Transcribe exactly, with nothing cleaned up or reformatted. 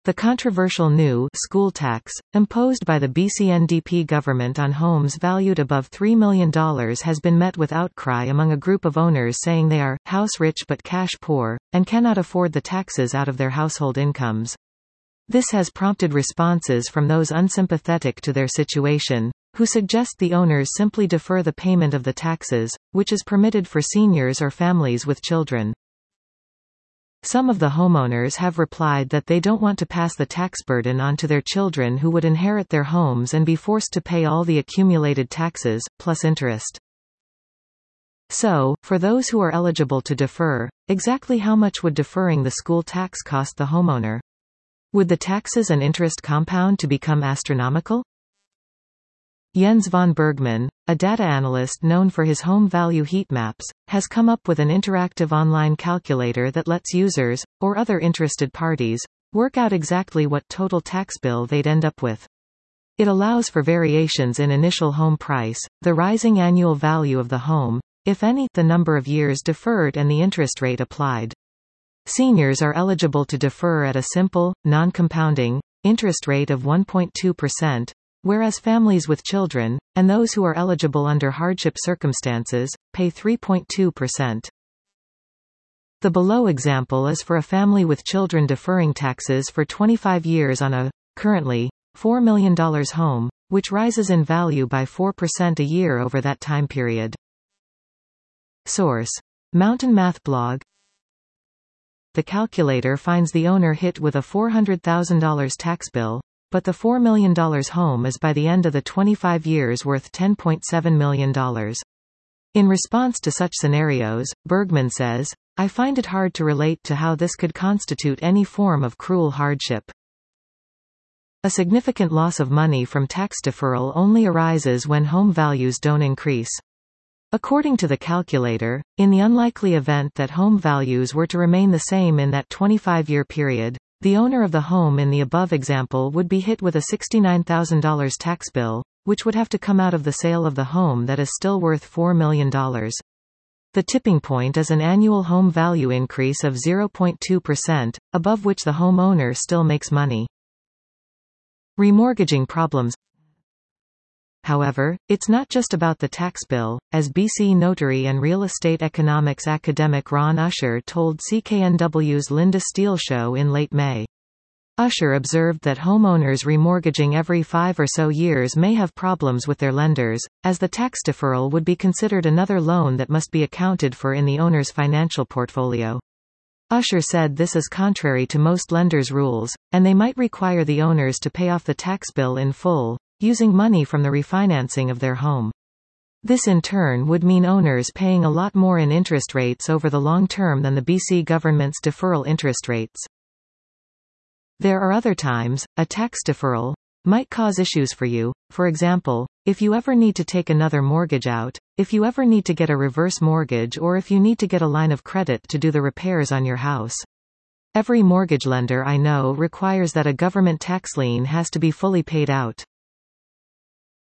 The controversial new school tax, imposed by the B C N D P government on homes valued above three million dollars has been met with outcry among a group of owners saying they are house rich but cash poor, and cannot afford the taxes out of their household incomes. This has prompted responses from those unsympathetic to their situation, who suggest the owners simply defer the payment of the taxes, which is permitted for seniors or families with children. Some of the homeowners have replied that they don't want to pass the tax burden on to their children who would inherit their homes and be forced to pay all the accumulated taxes, plus interest. So, for those who are eligible to defer, exactly how much would deferring the school tax cost the homeowner? Would the taxes and interest compound to become astronomical? Jens von Bergman, a data analyst known for his home value heat maps, has come up with an interactive online calculator that lets users, or other interested parties, work out exactly what total tax bill they'd end up with. It allows for variations in initial home price, the rising annual value of the home, if any, the number of years deferred and the interest rate applied. Seniors are eligible to defer at a simple, non-compounding, interest rate of one point two percent, whereas families with children, and those who are eligible under hardship circumstances, pay three point two percent. The below example is for a family with children deferring taxes for twenty-five years on a, currently, four million dollars home, which rises in value by four percent a year over that time period. Source: Mountain Math Blog. The calculator finds the owner hit with a four hundred thousand dollars tax bill, but the four million dollars home is by the end of the twenty-five years worth ten point seven million dollars. In response to such scenarios, Bergman says, "I find it hard to relate to how this could constitute any form of cruel hardship. A significant loss of money from tax deferral only arises when home values don't increase." According to the calculator, in the unlikely event that home values were to remain the same in that twenty-five-year period, the owner of the home in the above example would be hit with a sixty-nine thousand dollars tax bill, which would have to come out of the sale of the home that is still worth four million dollars. The tipping point is an annual home value increase of zero point two percent, above which the homeowner still makes money. Remortgaging problems. However, it's not just about the tax bill, as B C notary and real estate economics academic Ron Usher told C K N W's Linda Steele show in late May. Usher observed that homeowners remortgaging every five or so years may have problems with their lenders, as the tax deferral would be considered another loan that must be accounted for in the owner's financial portfolio. Usher said this is contrary to most lenders' rules, and they might require the owners to pay off the tax bill in full, using money from the refinancing of their home. This in turn would mean owners paying a lot more in interest rates over the long term than the B C government's deferral interest rates. There are other times, a tax deferral might cause issues for you, for example, if you ever need to take another mortgage out, if you ever need to get a reverse mortgage, or if you need to get a line of credit to do the repairs on your house. Every mortgage lender I know requires that a government tax lien has to be fully paid out.